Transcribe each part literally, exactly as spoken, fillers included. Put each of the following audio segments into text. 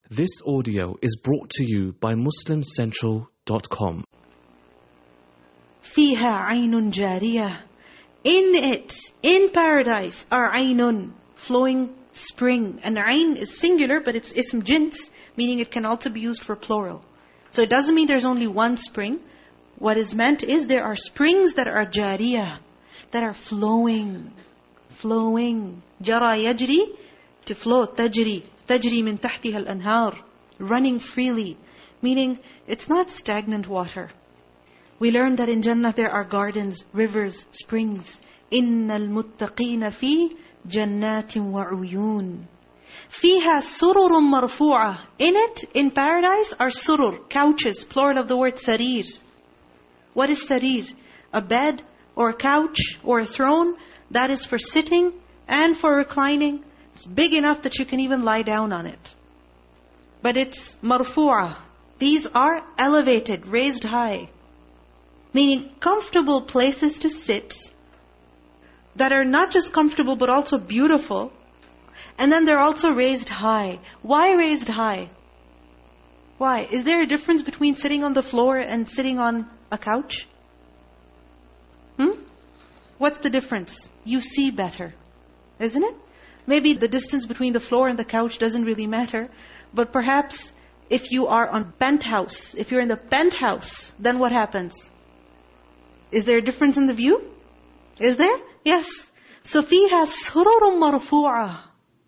This audio is brought to you by muslim central dot com. فِيهَا عَيْنٌ جَارِيَةٌ. In it, in paradise, are aynun, flowing spring. And ayn is singular, but it's ism jins, meaning it can also be used for plural. So it doesn't mean there's only one spring. What is meant is there are springs that are jariyah, that are flowing, flowing. Jara yajri, to flow, tajri, tajri min tahtiha al-anhar, running freely. Meaning, it's not stagnant water. We learned that in Jannah there are gardens, rivers, springs. إِنَّ الْمُتَّقِينَ فِي جَنَّاتٍ وَعُيُونٍ فِيهَا سُرُرٌ مَرْفُوعَةٌ. In it, in paradise, are surur, couches, plural of the word sarir. What is sarir? A bed, or a couch, or a throne, that is for sitting and for reclining. It's big enough that you can even lie down on it. But it's marfu'ah. These are elevated, raised high. Meaning comfortable places to sit that are not just comfortable but also beautiful. And then they're also raised high. Why raised high? Why? Is there a difference between sitting on the floor and sitting on a couch? Hmm? What's the difference? You see better, isn't it? Maybe the distance between the floor and the couch doesn't really matter. But perhaps if you are on penthouse, if you're in the penthouse, then what happens? Is there a difference in the view? Is there? Yes. So فِيهَا سُرُرٌ مَرْفُوعَةٌ.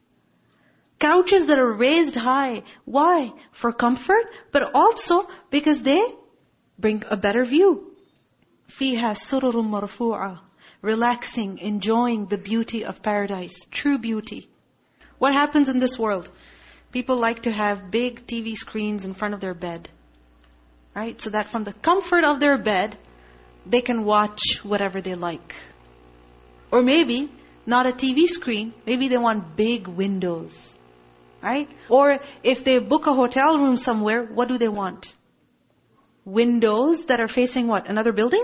Couches that are raised high. Why? For comfort, but also because they bring a better view. فِيهَا سُرُرٌ مَرْفُوعَةٌ. Relaxing, enjoying the beauty of paradise. True beauty. What happens in this world? People like to have big T V screens in front of their bed. Right? So that from the comfort of their bed, they can watch whatever they like. Or maybe not a T V screen, maybe they want big windows. Right? Or if they book a hotel room somewhere, what do they want? Windows that are facing what? Another building?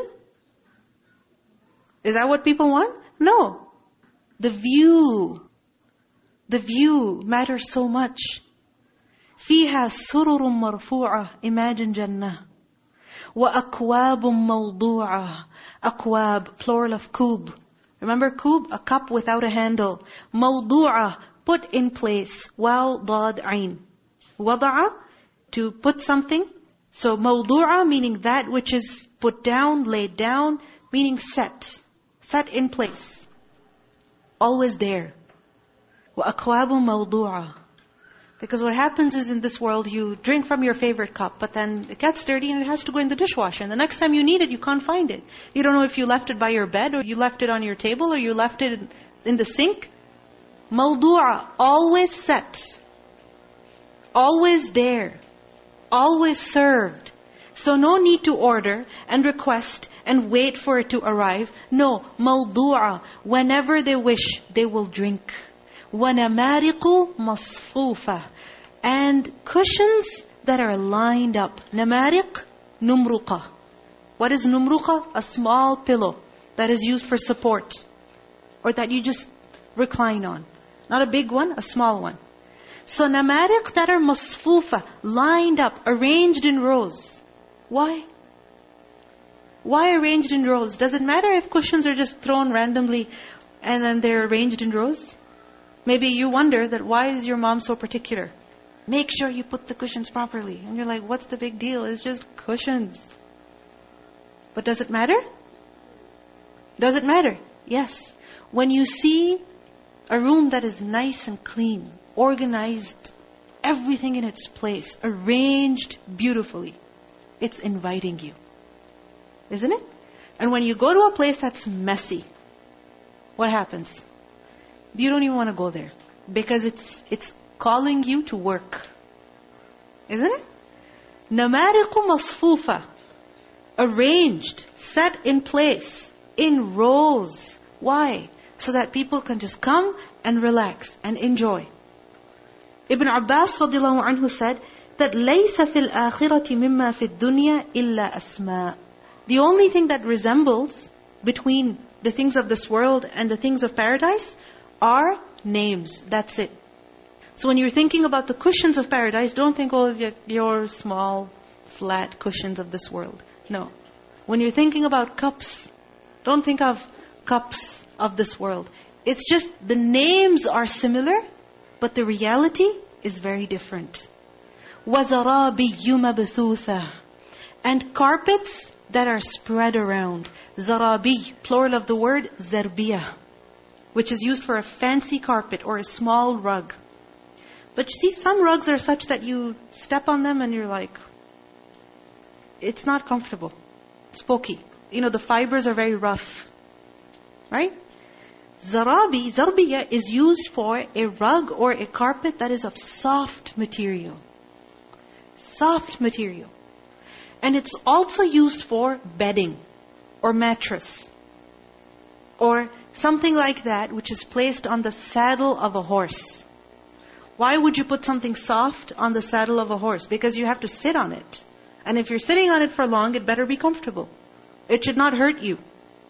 Is that what people want? No. The view. The view matters so much. فِيهَا سُرُرٌ مَرْفُوعَةٌ. Imagine Jannah. وَأَكْوَابٌ مَوْضُوعَةٌ. Akwab, plural of kub. Remember kub? A cup without a handle. مَوْضُوعَةٌ. Put in place. Waw, dad, ayn. وَضَعَ, to put something. So مَوْضُوعَةٌ, meaning that which is put down, laid down, meaning set. Set in place. Always there. وَأَكْوَابٌ مَوْضُوعَةٌ. Because what happens is in this world, you drink from your favorite cup, but then it gets dirty and it has to go in the dishwasher. And the next time you need it, you can't find it. You don't know if you left it by your bed, or you left it on your table, or you left it in the sink. مَوْضُوعَةٌ. Always set. Always there. Always served. So no need to order and request and wait for it to arrive. No, مَوْضُوعَةٌ. Whenever they wish, they will drink. وَنَمَارِقُ مَصْفُوفَةٌ. And cushions that are lined up. Namariq, numruqa. What is numruqa? A small pillow that is used for support. Or that you just recline on. Not a big one, a small one. So namariq that are masfufa, lined up, arranged in rows. Why? Why arranged in rows? Does it matter if cushions are just thrown randomly and then they're arranged in rows? Maybe you wonder that why is your mom so particular? Make sure you put the cushions properly. And you're like, what's the big deal? It's just cushions. But does it matter? Does it matter? Yes. When you see a room that is nice and clean, organized, everything in its place, arranged beautifully, it's inviting you. Isn't it? And when you go to a place that's messy, what happens? You don't even want to go there. Because it's it's calling you to work. Isn't it? نَمَارِقُ مَصْفُوفَةٌ. Arranged, set in place, in rows. Why? So that people can just come and relax and enjoy. Ibn Abbas radiallahu anhu said that لَيْسَ فِي الْآخِرَةِ مِمَّا فِي الدُّنْيَا إِلَّا أَسْمَاء. The only thing that resembles between the things of this world and the things of paradise are names. That's it. So when you're thinking about the cushions of paradise, don't think, oh, your small, flat cushions of this world. No. When you're thinking about cups, don't think of cups of this world. It's just the names are similar, but the reality is very different. وَزَرَابِيُّ مَبْثُوثَةٌ. And carpets that are spread around. Zarabi, plural of the word zarbiyah, which is used for a fancy carpet or a small rug. But you see, some rugs are such that you step on them and you're like, it's not comfortable. It's pokey. You know, the fibers are very rough. Right? Zarabi, zarbiyah is used for a rug or a carpet that is of soft material. Soft material. And it's also used for bedding or mattress or something like that, which is placed on the saddle of a horse. Why would you put something soft on the saddle of a horse? Because you have to sit on it. And if you're sitting on it for long, it better be comfortable. It should not hurt you.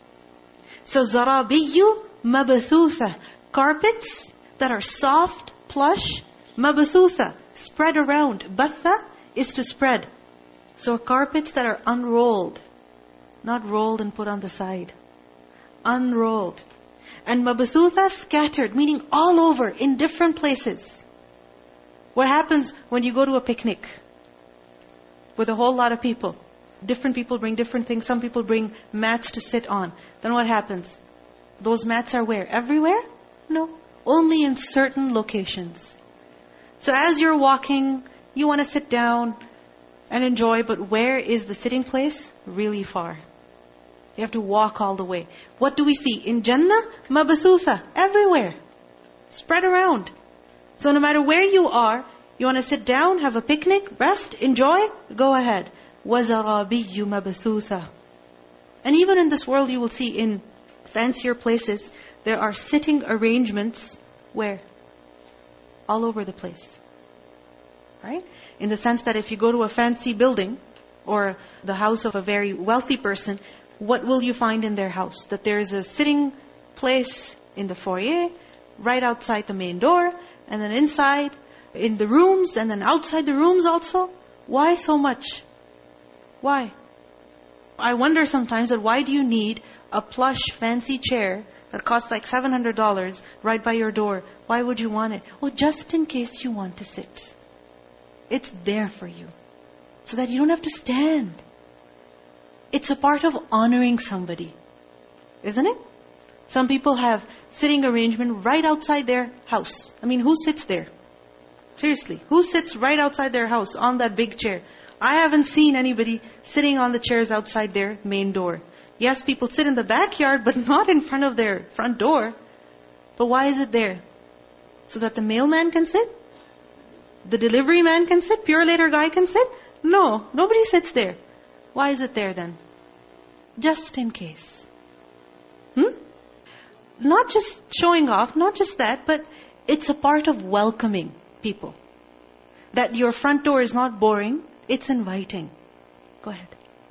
So zarabiyu mabathutha, carpets that are soft, plush, mabathutha, spread around. Batha is to spread. So carpets that are unrolled, not rolled and put on the side. Unrolled. And mabathutha, scattered, meaning all over, in different places. What happens when you go to a picnic with a whole lot of people? Different people bring different things. Some people bring mats to sit on. Then what happens? Those mats are where? Everywhere? No. Only in certain locations. So as you're walking, you want to sit down and enjoy, but where is the sitting place? Really far. You have to walk all the way. What do we see? In Jannah, mabathutha, everywhere. Spread around. So no matter where you are, you want to sit down, have a picnic, rest, enjoy, go ahead. وَزَرَابِيُّ مَبْثُوثَةٌ. And even in this world, you will see in fancier places, there are sitting arrangements where? All over the place. Right? In the sense that if you go to a fancy building or the house of a very wealthy person, what will you find in their house? That there is a sitting place in the foyer, right outside the main door, and then inside, in the rooms, and then outside the rooms also. Why so much? Why? I wonder sometimes that why do you need a plush, fancy chair that costs like seven hundred dollars right by your door? Why would you want it? Oh, just in case you want to sit. It's there for you. So that you don't have to stand. It's a part of honoring somebody. Isn't it? Some people have sitting arrangement right outside their house. I mean, who sits there? Seriously, who sits right outside their house on that big chair? I haven't seen anybody sitting on the chairs outside their main door. Yes, people sit in the backyard, but not in front of their front door. But why is it there? So that the mailman can sit? The delivery man can sit? Pure later guy can sit? No, nobody sits there. Why is it there then? Just in case. Hmm? Not just showing off, not just that, but it's a part of welcoming people. That your front door is not boring, it's inviting. Go ahead.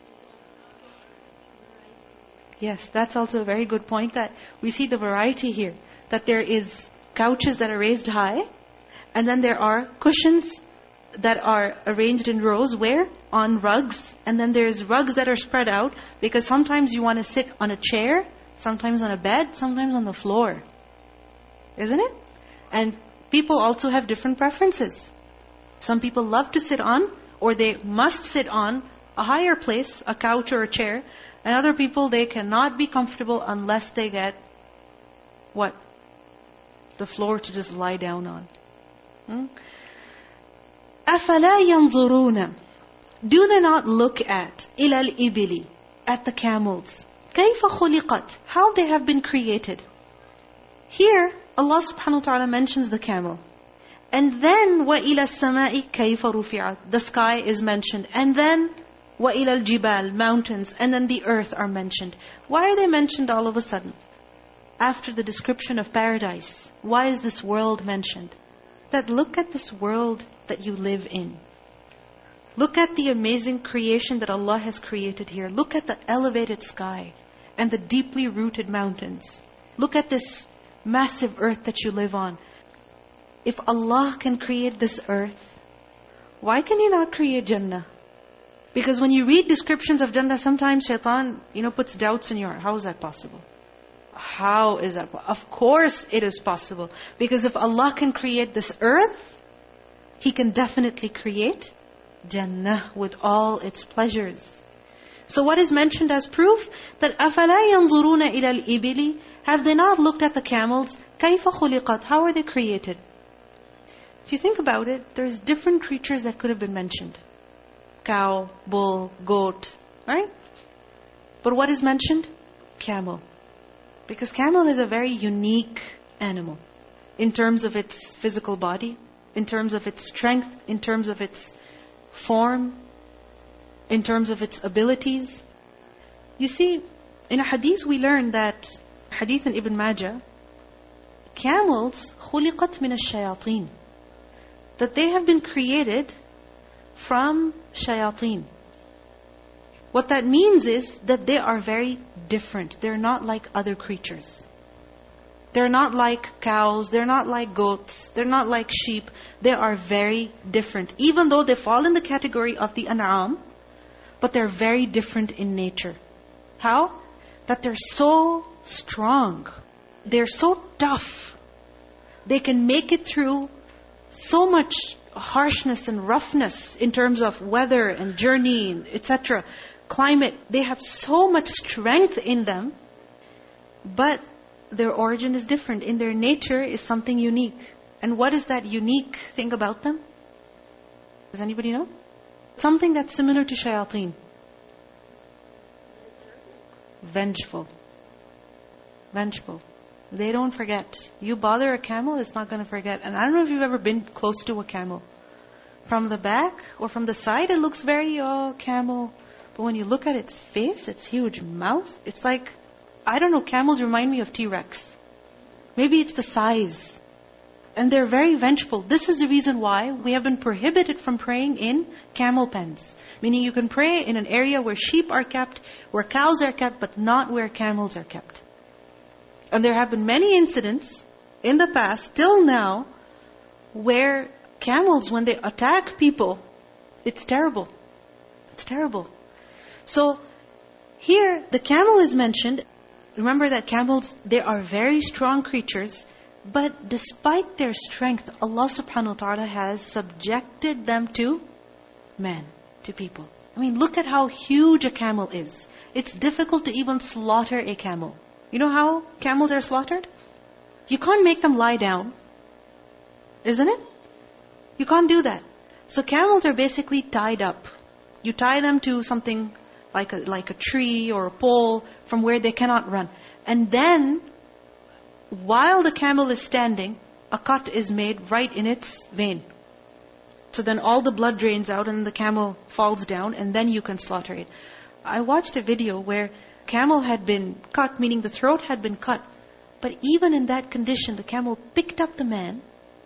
Yes, that's also a very good point, that we see the variety here. That there is couches that are raised high, and then there are cushions that are arranged in rows where? On rugs. And then there's rugs that are spread out, because sometimes you want to sit on a chair, sometimes on a bed, sometimes on the floor. Isn't it? And people also have different preferences. Some people love to sit on, or they must sit on, a higher place, a couch or a chair. And other people, they cannot be comfortable unless they get, what? The floor to just lie down on. Hmm? أَفَلَا يَنْظُرُونَ. Do they not look at إِلَى الْإِبِلِ, at the camels? كَيْفَ خُلِقَتْ, how they have been created. Here, Allah subhanahu wa ta'ala mentions the camel. And then, وَإِلَى السَّمَاءِ كَيْفَ رُفِعَتْ, the sky is mentioned. And then, وَإِلَى الْجِبَالِ, mountains. And then the earth are mentioned. Why are they mentioned all of a sudden? After the description of paradise, why is this world mentioned? That look at this world that you live in. Look at the amazing creation that Allah has created here. Look at the elevated sky and the deeply rooted mountains. Look at this massive earth that you live on. if Allah can create this earth, why can He not create Jannah? Because when you read descriptions of Jannah, sometimes shaitan, you know, puts doubts in your heart. How is that possible? How is that? Of course it is possible. Because if Allah can create this earth, He can definitely create Jannah with all its pleasures. So what is mentioned as proof? That أَفَلَا يَنْظُرُونَ إِلَى الْإِبِلِ, have they not looked at the camels? كَيْفَ خُلِقَتْ, how are they created? If you think about it, there's different creatures that could have been mentioned. Cow, bull, goat, right? But what is mentioned? Camel. Because camel is a very unique animal in terms of its physical body, in terms of its strength, in terms of its form, in terms of its abilities. You see, in a hadith we learn that, hadith in Ibn Majah, camels خُلِقَتْ مِنَ الشَّيَاطِينَ, that they have been created from shayateen. What that means is that they are very different. They're not like other creatures. They're not like cows. They're not like goats. They're not like sheep. They are very different. Even though they fall in the category of the an'am, but they're very different in nature. How? That they're so strong. They're so tough. They can make it through so much harshness and roughness in terms of weather and journey, et cetera. Climate. They have so much strength in them, but their origin is different. In their nature is something unique. And what is that unique thing about them? Does anybody know? Something that's similar to shayateen. Vengeful. Vengeful. They don't forget. You bother a camel, it's not going to forget. And I don't know if you've ever been close to a camel. From the back or from the side, it looks very, oh, camel. But when you look at its face, its huge mouth, it's like, I don't know, camels remind me of T-Rex. Maybe it's the size. And they're very vengeful. This is the reason why we have been prohibited from praying in camel pens. Meaning you can pray in an area where sheep are kept, where cows are kept, but not where camels are kept. And there have been many incidents in the past, till now, where camels, when they attack people, it's terrible. It's terrible. So, here, the camel is mentioned. Remember that camels, they are very strong creatures. But despite their strength, Allah subhanahu wa ta'ala has subjected them to man, to people. I mean, look at how huge a camel is. It's difficult to even slaughter a camel. You know how camels are slaughtered? You can't make them lie down. Isn't it? You can't do that. So camels are basically tied up. You tie them to something like a, like a tree or a pole from where they cannot run. And then, while the camel is standing, a cut is made right in its vein. So then all the blood drains out and the camel falls down, and then you can slaughter it. I watched a video where camel had been cut, meaning the throat had been cut. But even in that condition, the camel picked up the man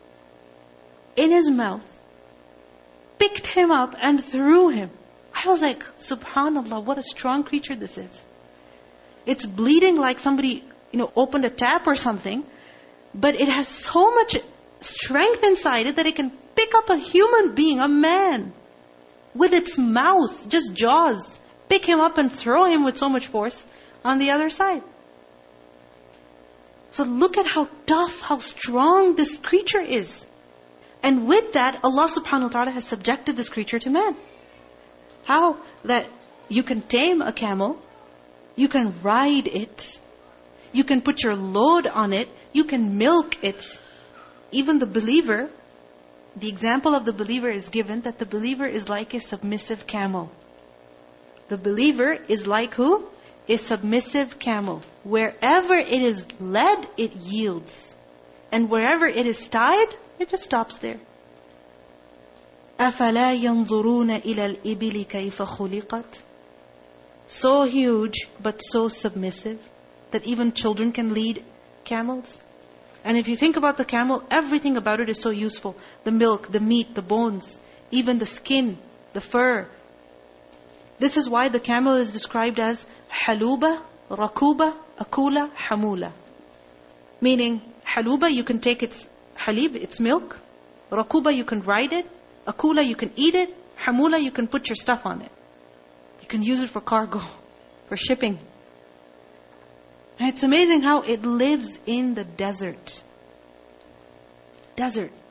in his mouth, picked him up and threw him. I was like, subhanallah, what a strong creature this is. It's bleeding like somebody, you know, opened a tap or something. But it has so much strength inside it that it can pick up a human being, a man, with its mouth, just jaws. Pick him up and throw him with so much force on the other side. So look at how tough, how strong this creature is. And with that, Allah subhanahu wa ta'ala has subjected this creature to man. How? That you can tame a camel, you can ride it, you can put your load on it, you can milk it. Even the believer, the example of the believer is given that the believer is like a submissive camel. The believer is like who? A submissive camel. Wherever it is led, it yields. And wherever it is tied, it just stops there. أَفَلَا يَنْظُرُونَ إِلَى الْإِبِلِ كَيْفَ خُلِقَتْ. So huge, but so submissive, that even children can lead camels. And if you think about the camel, everything about it is so useful. The milk, the meat, the bones, even the skin, the fur. This is why the camel is described as haluba, rakuba, akula, hamula. Meaning, haluba, you can take its Halib, it's milk. Rakuba, you can ride it. Akula, you can eat it. Hamula, you can put your stuff on it. You can use it for cargo, for shipping. And it's amazing how it lives in the desert. Desert.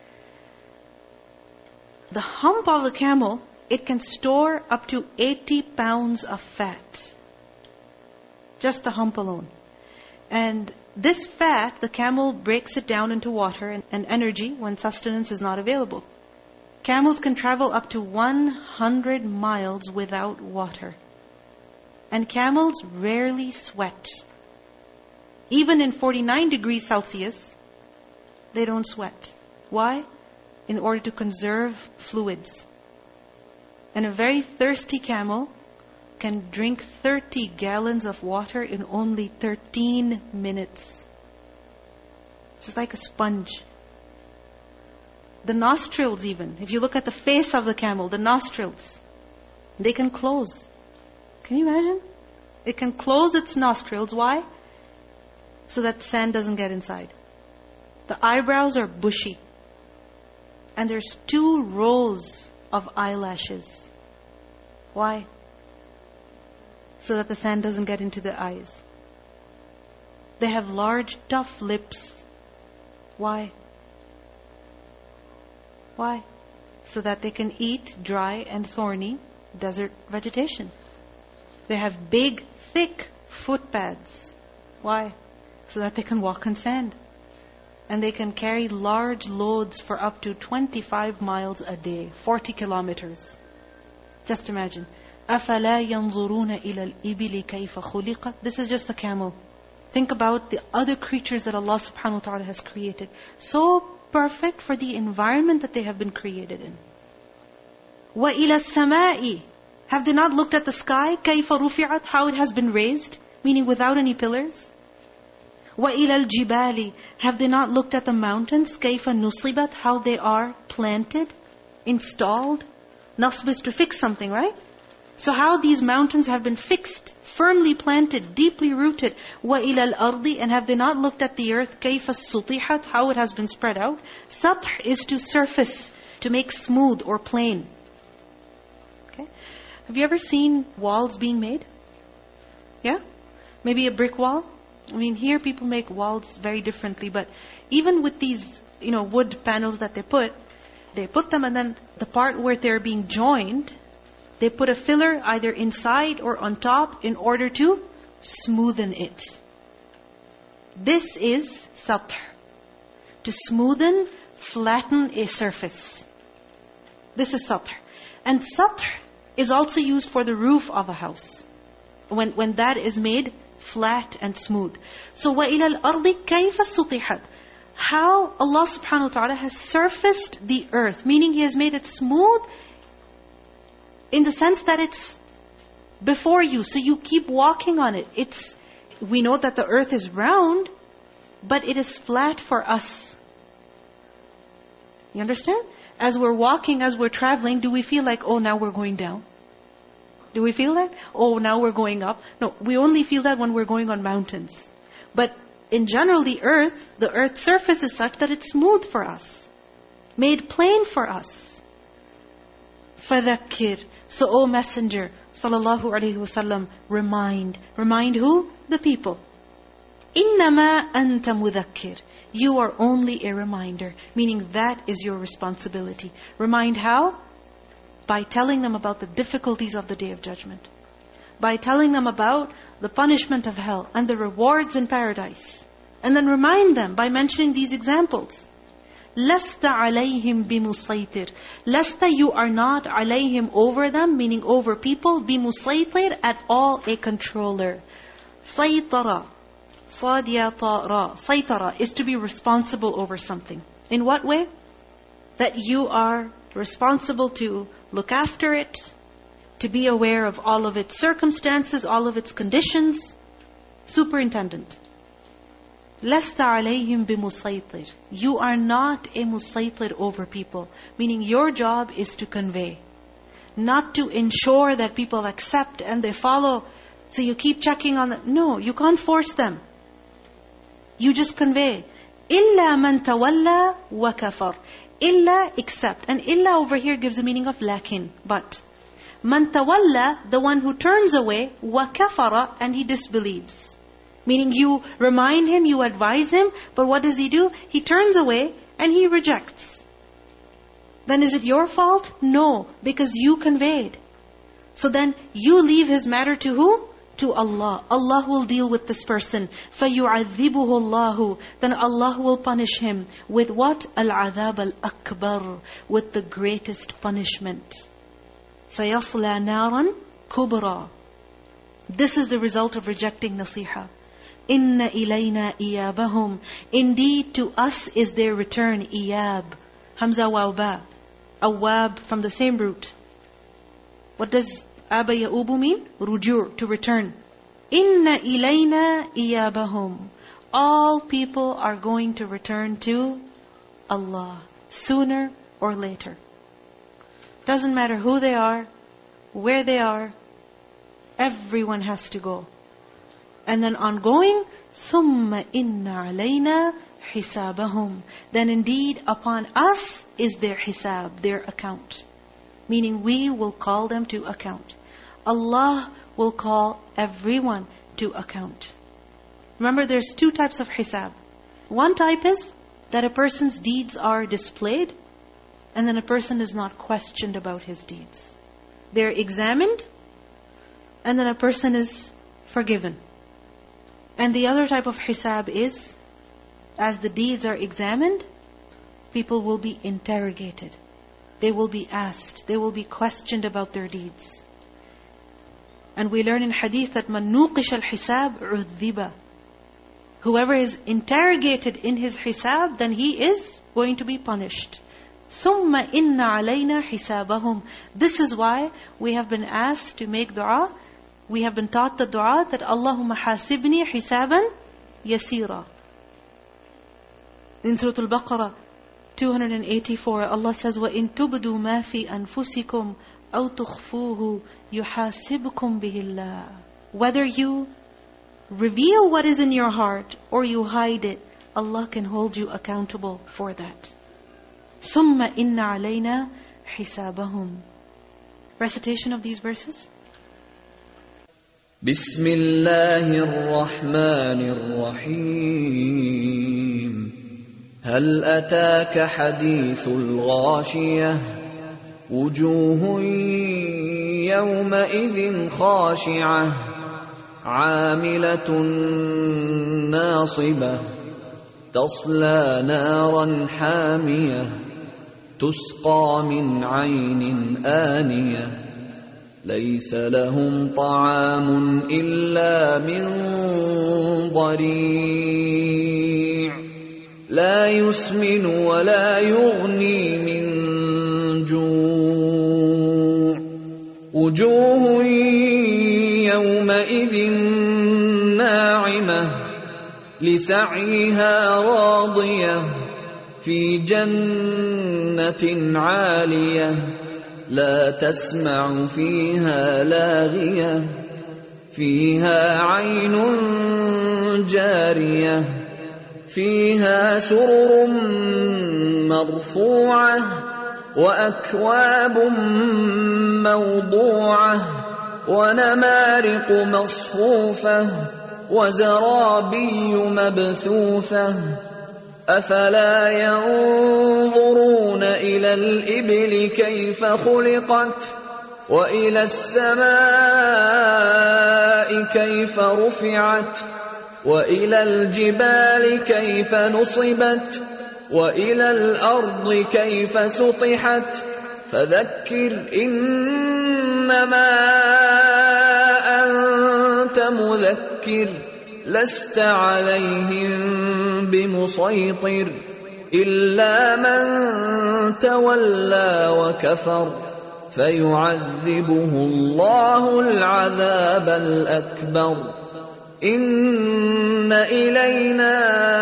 The hump of the camel, it can store up to eighty pounds of fat. Just the hump alone. And this fat, the camel breaks it down into water and, and energy when sustenance is not available. Camels can travel up to one hundred miles without water. And camels rarely sweat. Even in forty-nine degrees Celsius, they don't sweat. Why? In order to conserve fluids. And a very thirsty camel can drink thirty gallons of water in only thirteen minutes. It's like a sponge. The nostrils even, if you look at the face of the camel, the nostrils, they can close. Can you imagine? It can close its nostrils. Why? So that sand doesn't get inside. The eyebrows are bushy. And there's two rows of eyelashes. Why? So that the sand doesn't get into the eyes. They have large, tough lips. Why? Why? So that they can eat dry and thorny desert vegetation. They have big, thick footpads. Why? So that they can walk on sand. And they can carry large loads for up to twenty-five miles a day, forty kilometers. Just imagine. أَفَلَا يَنْظُرُونَ إِلَى الْإِبِلِ كَيْفَ خُلِقَتْ. This is just a camel. Think about the other creatures that Allah subhanahu wa ta'ala has created. So perfect for the environment that they have been created in. وَإِلَى السَّمَاءِ. Have they not looked at the sky? كَيْفَ رُفِعَتْ. How it has been raised, meaning without any pillars. وَإِلَى الْجِبَالِ. Have they not looked at the mountains? كَيْفَ نُصِبَتْ. How they are planted, installed. Nasb is to fix something, right? So how these mountains have been fixed, firmly planted, deeply rooted. وَإِلَى الْأَرْضِ. And have they not looked at the earth? كَيْفَ السُّطِحَتْ. How it has been spread out. Sath is to surface, to make smooth or plain. Okay. Have you ever seen walls being made? Yeah? Maybe a brick wall? I mean, here people make walls very differently, but even with these, you know, wood panels that they put, they put them and then the part where they're being joined, they put a filler either inside or on top in order to smoothen it. This is sath. To smoothen, flatten a surface. This is sath. And sath is also used for the roof of a house. When, when that is made flat and smooth. So وَإِلَى الْأَرْضِ كَيْفَ سُطِحَتْ. How Allah subhanahu wa ta'ala has surfaced the earth, meaning He has made it smooth in the sense that it's before you, so you keep walking on it. It's, we know that the earth is round, but it is flat for us. You understand? As we're walking, as we're traveling, do we feel like, oh, now we're going down? Do we feel that? Oh, now we're going up. No, we only feel that when we're going on mountains. But in general, the earth, the earth's surface is such that it's smooth for us. Made plain for us. فَذَكِّرْ. So, O Messenger, sallallahu alaihi wasallam, remind. Remind who? The people. إِنَّمَا أَنْتَ مُذَكِّرْ. You are only a reminder. Meaning that is your responsibility. Remind how? By telling them about the difficulties of the Day of Judgment. By telling them about the punishment of hell and the rewards in paradise. And then remind them by mentioning these examples. لَسْتَ عَلَيْهِمْ بِمُسَيْطِرٍ. لَسْتَ, you are not عَلَيْهِمْ, over them, meaning over people, بِمُسَيْطِرٍ, at all a controller. سَيْطَرَ. صَادْ يَا طَارَ. سَيْطَرَ is to be responsible over something. In what way? That you are responsible to look after it, to be aware of all of its circumstances, all of its conditions. Superintendent. لَسْتَ عَلَيْهِمْ بِمُسَيْطِرٍ. You are not a musaytir over people. Meaning your job is to convey. Not to ensure that people accept and they follow. So you keep checking on them. No, you can't force them. You just convey. إِلَّا مَنْ تَوَلَّى وَكَفَرْ. Illa, except. And illa over here gives the meaning of lakin, but. Man tawalla, the one who turns away, wa kafara, and he disbelieves. Meaning you remind him, you advise him, but what does he do? He turns away and he rejects. Then is it your fault? No, because you conveyed. So then you leave his matter to who? To Allah. Allah will deal with this person. فَيُعَذِّبُهُ اللَّهُ. Then Allah will punish him. With what? Al-'adhab al-akbar. With the greatest punishment. سَيَصْلَى نَارًا كُبْرًا. This is the result of rejecting nasiha. إِنَّ إِلَيْنَا إِيَابَهُمْ. Indeed, to us is their return. إِيَاب. Hamza wa ba. Awab from the same root. What does Aba ya'ubu mean? Rujur, to return. Inna ilayna iyabahum. All people are going to return to Allah, sooner or later. Doesn't matter who they are, where they are, everyone has to go. And then ongoing, ثُمَّ إِنَّ عَلَيْنَا حِسَابَهُمْ. Then indeed upon us is their hisab, their account. Meaning we will call them to account. Allah will call everyone to account. Remember, there's two types of hisab. One type is that a person's deeds are displayed, and then a person is not questioned about his deeds. They're examined, and then a person is forgiven. And the other type of hisab is, as the deeds are examined, people will be interrogated. They will be asked. They will be questioned about their deeds. And we learn in hadith that man nuqish al-hisab udhiba. Whoever is interrogated in his hisab, then he is going to be punished. ثُمَّ إِنَّ عَلَيْنَا حِسَابَهُمْ. This is why we have been asked to make dua. We have been taught the dua that Allahumma hasibni hisaban yasira. In Surah Al-Baqarah, two eighty-four, Allah says, وَإِن تُبْدُوا مَا فِي أَنفُسِكُمْ أَوْ تُخْفُوهُ يُحَاسِبْكُمْ بِهِ اللَّهِ. Whether you reveal what is in your heart or you hide it, Allah can hold you accountable for that. ثُمَّ إِنَّ عَلَيْنَا حِسَابَهُمْ. Recitation of these verses. بسم الله الرحمن الرحيم. هل أتاك حديث الغاشية وجوه يومئذ خاشعة عاملة ناصبة تصلى نارا حامية تسقى من عين آنية ليس لهم طعام إلا من ضريع لا يسمن ولا يغني من جوع وجوه يومئذ ناعمة لسعيها راضية في جنة عالية لا تسمع فيها لاغية فيها عين جارية فيها سرر مرفوعة وأكواب موضوعة ونمارق مصفوفة وزرابي مبثوثة أفلا ينظرون إلى الإبل كيف خلقت وإلى السماء كيف رفعت وإلى الجبال كيف نصبت وإلى الأرض كيف سطحت فذكر إنما أنت مذكر لست عليهم بمسيطر إلا من تولى وكفر فيعذبه الله العذاب الأكبر إن إلينا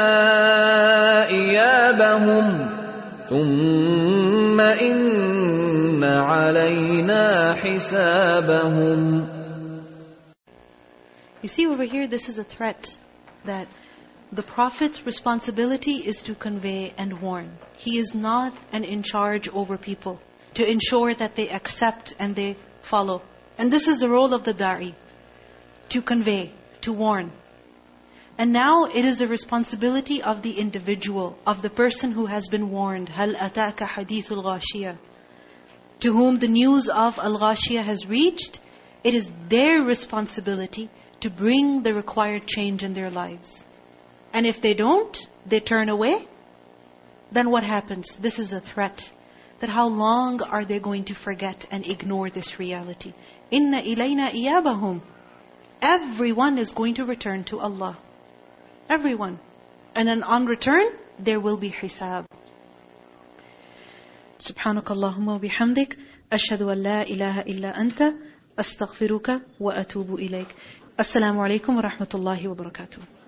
إيابهم ثم إن علينا حسابهم. You see over here, this is a threat that The Prophet's responsibility is to convey and warn. He is not an in charge over people, to ensure that they accept and they follow. And this is the role of the da'i, to convey, to warn. And now it is the responsibility of the individual, of the person who has been warned. هَلْ أَتَاكَ حَدِيثُ الْغَاشِيَةِ, to whom the news of Al-Ghashiyah has reached. It is their responsibility to bring the required change in their lives. And if they don't, they turn away, then what happens? This is a threat. That how long are they going to forget and ignore this reality? إِنَّ إِلَيْنَا إِيَابَهُمْ. Everyone is going to return to Allah. Everyone. And then on return, there will be hisab. سبحانك اللهم وبحمدك أشهد أن لا إله إلا أنت أستغفرك وأتوب إليك. السلام عليكم ورحمة الله وبركاته.